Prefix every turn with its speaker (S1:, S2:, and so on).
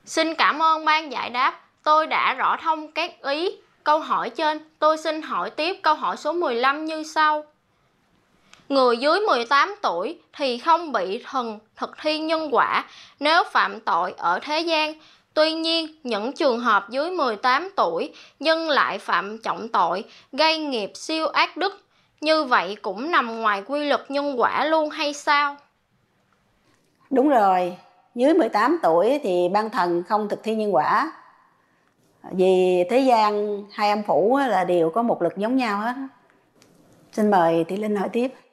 S1: Xin cảm ơn ban giải đáp. Tôi đã rõ thông các ý câu hỏi trên. Tôi xin hỏi tiếp câu hỏi số 15 như sau. Người dưới 18 tuổi thì không bị thần thực thi nhân quả nếu phạm tội ở thế gian. Tuy nhiên, những trường hợp dưới 18 tuổi nhưng lại phạm trọng tội, gây nghiệp siêu ác đức, như vậy cũng nằm ngoài quy luật nhân quả luôn hay sao?
S2: Đúng rồi, dưới 18 tuổi thì ban thần không thực thi nhân quả. Vì thế gian hai âm phủ là đều có một lực giống nhau hết. Xin mời Thị Linh hỏi tiếp.